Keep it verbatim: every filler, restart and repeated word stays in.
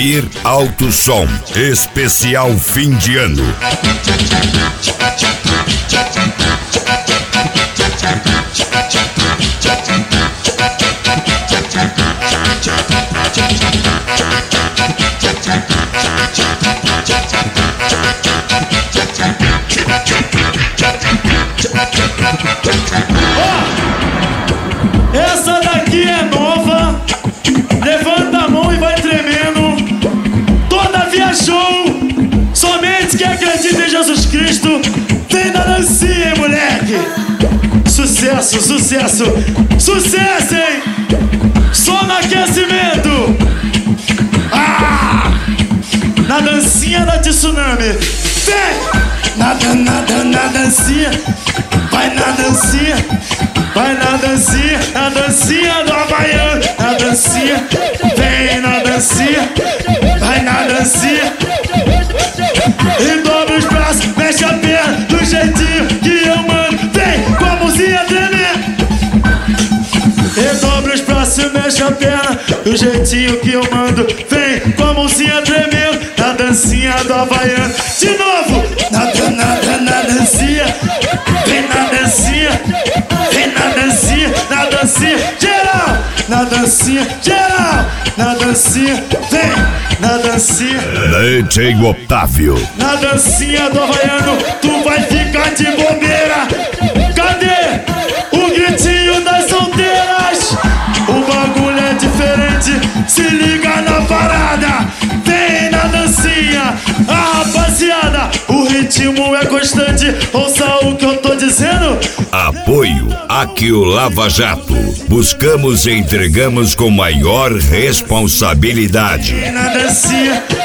Ouvir Alto Som, especial fim de ano. Oh, essa daqui é nova. Levanta a mão e vai tremendo. Todavia show. Somente quem acredita em Jesus Cristo. Vem na dancinha, hein, moleque. Sucesso, sucesso, sucesso, hein. Só no aquecimento. Ah! Na dancinha da tsunami. Vem! Nada, nada, na dancinha. Vai na dancinha. Vai na dancinha. Na dancinha do Havaiano. Na dancinha. Vem na dancinha. Vai na dancinha. E dobra os braços. Mexe a perna do jeitinho que eu mando. Vem com a mãozinha tremer. E dobra os braços e mexe a perna do jeitinho que eu mando. Vem com a mãozinha tremendo. Na dancinha do Havaiano. De novo. Nada, nada, na dancinha. Vem na dancinha. Vem na dancinha. Na dancinha. Geral. Na dancinha. Geral. Na dancinha. Vem. Na dancinha. D J Otávio. Na dancinha do Havaiano. Tu vai ficar de bobeira. Cadê o gritinho das solteiras? O bagulho é diferente. Se liga na parada. Vem na dancinha. Ah, rapaziada, o ritmo é constante. Ouça o que eu tô dizendo. Apoio aqui o Lava Jato. Buscamos e entregamos com maior responsabilidade. Vem na dancinha.